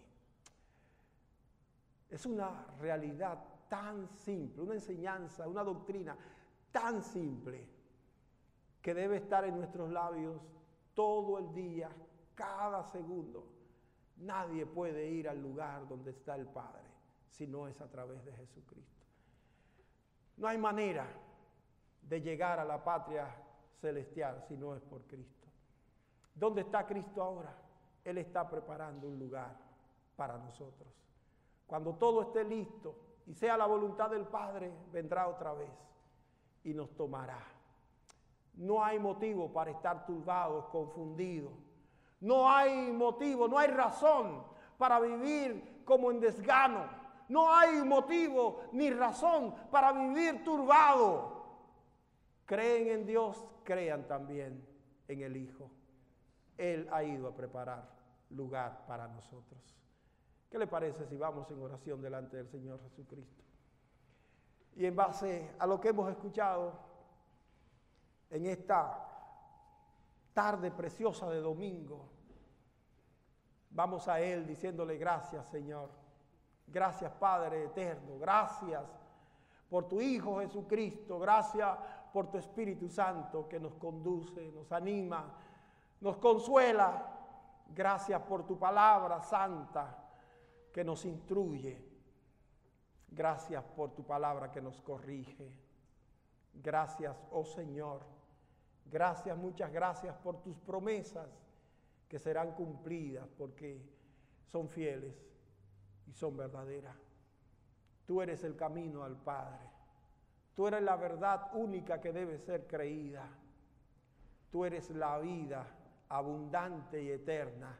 Es una realidad tan simple, una enseñanza, una doctrina tan simple, que debe estar en nuestros labios todo el día, cada segundo. Nadie puede ir al lugar donde está el Padre si no es a través de Jesucristo. No hay manera de llegar a la patria celestial si no es por Cristo. ¿Dónde está Cristo ahora? Él está preparando un lugar para nosotros. Cuando todo esté listo y sea la voluntad del Padre, vendrá otra vez y nos tomará. No hay motivo para estar turbados, confundidos. No hay motivo, no hay razón para vivir como en desgano. No hay motivo ni razón para vivir turbado. Creen en Dios, crean también en el Hijo. Él ha ido a preparar lugar para nosotros. ¿Qué le parece si vamos en oración delante del Señor Jesucristo? Y en base a lo que hemos escuchado en esta tarde preciosa de domingo, vamos a Él diciéndole gracias, Señor. Gracias, Padre eterno. Gracias por tu Hijo Jesucristo. Gracias por tu Espíritu Santo que nos conduce, nos anima, nos consuela. Gracias por tu palabra santa que nos instruye. Gracias por tu palabra que nos corrige. Gracias, oh Señor. Gracias, muchas gracias por tus promesas que serán cumplidas porque son fieles y son verdaderas. Tú eres el camino al Padre. Tú eres la verdad única que debe ser creída. Tú eres la vida abundante y eterna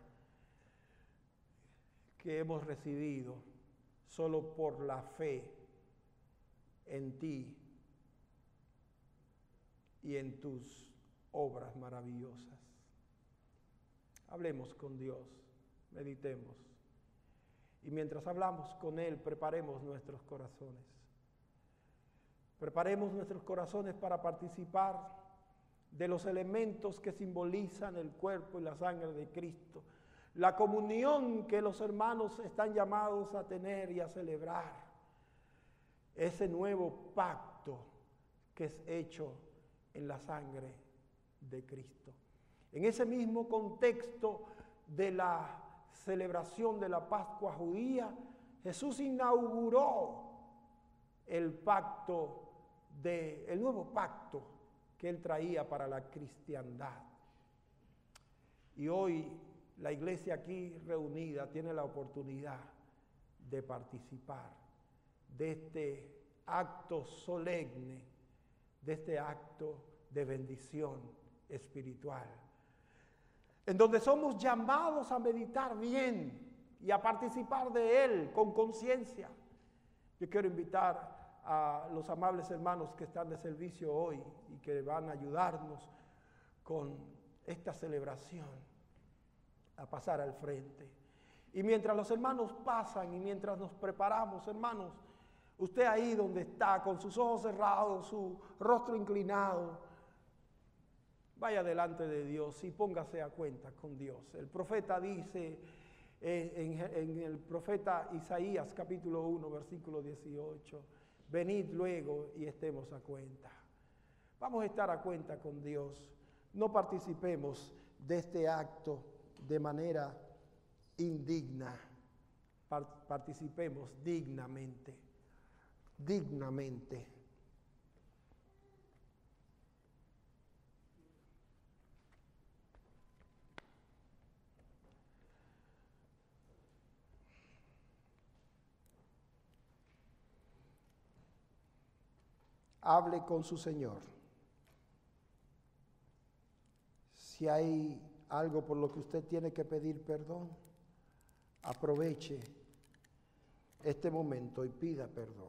que hemos recibido solo por la fe en ti y en tus obras maravillosas. Hablemos con Dios, meditemos. Y mientras hablamos con Él, preparemos nuestros corazones. Preparemos nuestros corazones para participar de los elementos que simbolizan el cuerpo y la sangre de Cristo. La comunión que los hermanos están llamados a tener y a celebrar. Ese nuevo pacto que es hecho en la sangre de Cristo. En ese mismo contexto de la celebración de la Pascua judía, Jesús inauguró el pacto de, el nuevo pacto que Él traía para la cristiandad. Y hoy la iglesia aquí reunida tiene la oportunidad de participar de este acto solemne, de este acto de bendición espiritual, en donde somos llamados a meditar bien y a participar de Él con conciencia. Yo quiero invitar a los amables hermanos que están de servicio hoy y que van a ayudarnos con esta celebración a pasar al frente. Y mientras los hermanos pasan y mientras nos preparamos, hermanos, usted ahí donde está, con sus ojos cerrados, su rostro inclinado, vaya delante de Dios y póngase a cuenta con Dios. El profeta dice eh, en, en el profeta Isaías capítulo uno, versículo dieciocho, venid luego y estemos a cuenta. Vamos a estar a cuenta con Dios. No participemos de este acto de manera indigna. Participemos dignamente, dignamente. Hable con su Señor. Si hay algo por lo que usted tiene que pedir perdón, aproveche este momento y pida perdón.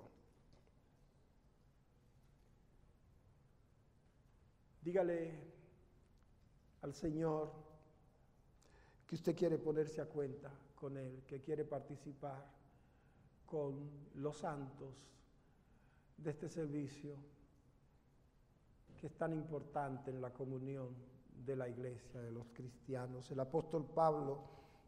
Dígale al Señor que usted quiere ponerse a cuenta con Él, que quiere participar con los santos de este servicio que es tan importante en la comunión de la iglesia, de los cristianos. El apóstol Pablo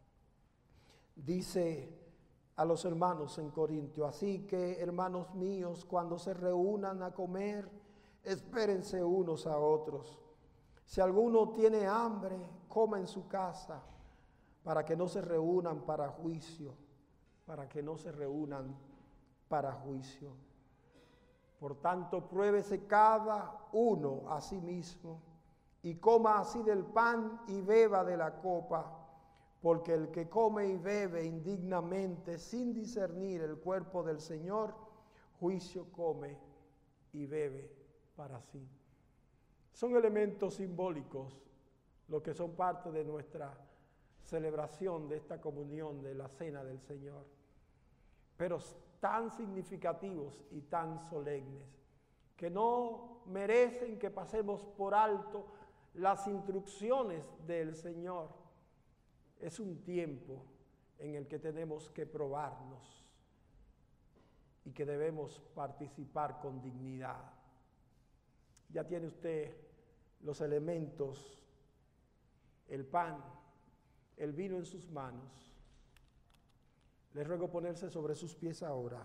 dice a los hermanos en Corintio, así que, hermanos míos, cuando se reúnan a comer, espérense unos a otros. Si alguno tiene hambre, coma en su casa, para que no se reúnan para juicio, para que no se reúnan para juicio. Por tanto, pruébese cada uno a sí mismo y coma así del pan y beba de la copa, porque el que come y bebe indignamente sin discernir el cuerpo del Señor, juicio come y bebe para sí. Son elementos simbólicos, los que son parte de nuestra celebración de esta comunión de la cena del Señor, pero tan significativos y tan solemnes, que no merecen que pasemos por alto las instrucciones del Señor. Es un tiempo en el que tenemos que probarnos y que debemos participar con dignidad. Ya tiene usted los elementos, el pan, el vino en sus manos. Les ruego ponerse sobre sus pies ahora.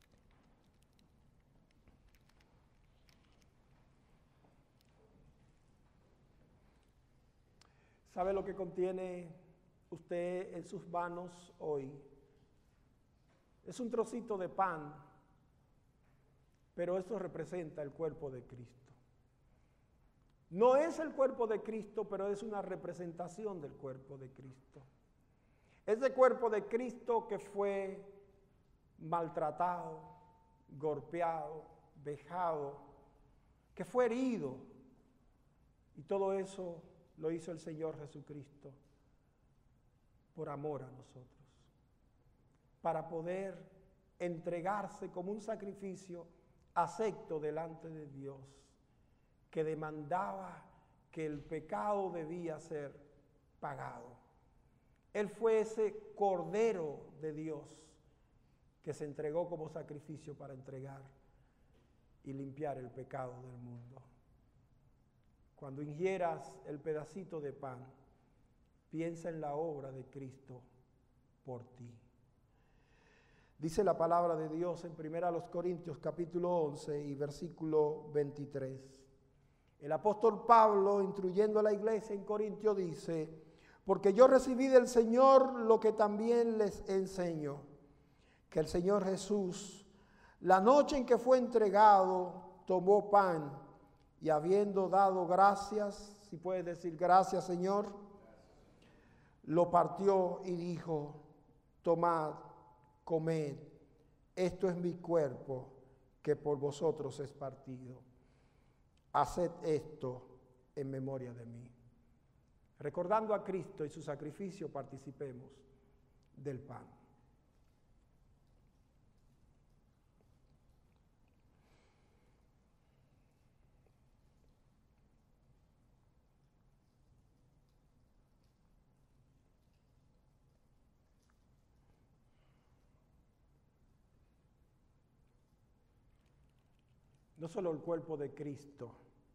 ¿Sabe lo que contiene usted en sus manos hoy? Es un trocito de pan, pero esto representa el cuerpo de Cristo. No es el cuerpo de Cristo, pero es una representación del cuerpo de Cristo. Ese cuerpo de Cristo que fue maltratado, golpeado, vejado, que fue herido, y todo eso lo hizo el Señor Jesucristo por amor a nosotros, para poder entregarse como un sacrificio acepto delante de Dios, que demandaba que el pecado debía ser pagado. Él fue ese Cordero de Dios que se entregó como sacrificio para entregar y limpiar el pecado del mundo. Cuando ingieras el pedacito de pan, piensa en la obra de Cristo por ti. Dice la palabra de Dios en primera los Corintios capítulo once y versículo veintitrés. El apóstol Pablo, instruyendo a la iglesia en Corintio, dice: porque yo recibí del Señor lo que también les enseño, que el Señor Jesús, la noche en que fue entregado, tomó pan y habiendo dado gracias, si puedes decir gracias, Señor, lo partió y dijo: tomad, comed, esto es mi cuerpo que por vosotros es partido. Haced esto en memoria de mí. Recordando a Cristo y su sacrificio, participemos del pan. No solo el cuerpo de Cristo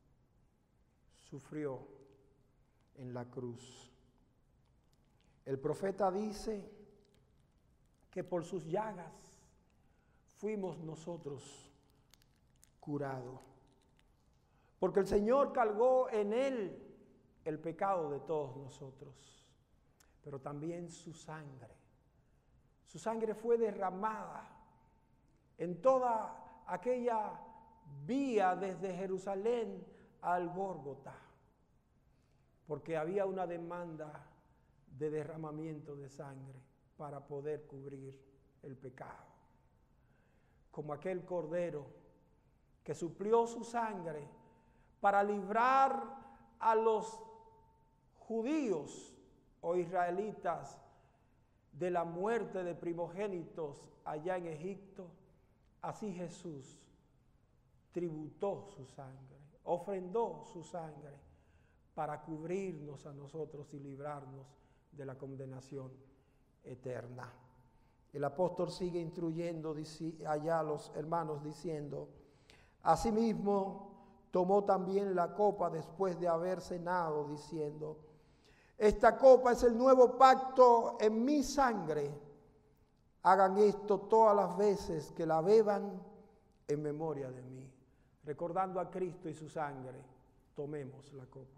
sufrió en la cruz. El profeta dice que por sus llagas fuimos nosotros curados. Porque el Señor cargó en Él el pecado de todos nosotros. Pero también su sangre. Su sangre fue derramada en toda aquella vía desde Jerusalén al Gólgota, porque había una demanda de derramamiento de sangre para poder cubrir el pecado. Como aquel cordero que suplió su sangre para librar a los judíos o israelitas de la muerte de primogénitos allá en Egipto, así Jesús tributó su sangre, ofrendó su sangre para cubrirnos a nosotros y librarnos de la condenación eterna. El apóstol sigue instruyendo allá a los hermanos diciendo: asimismo tomó también la copa después de haber cenado, diciendo: esta copa es el nuevo pacto en mi sangre. Hagan esto todas las veces que la beban en memoria de mí. Recordando a Cristo y su sangre, tomemos la copa.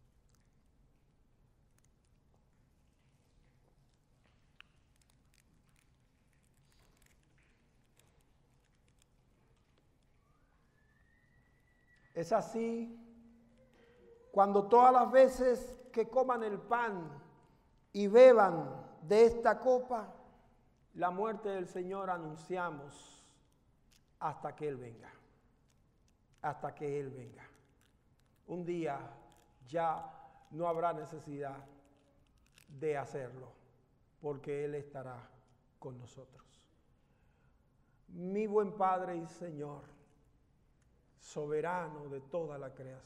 Es así cuando todas las veces que coman el pan y beban de esta copa, la muerte del Señor anunciamos hasta que Él venga. Hasta que Él venga. Un día ya no habrá necesidad de hacerlo, porque Él estará con nosotros. Mi buen Padre y Señor, soberano de toda la creación,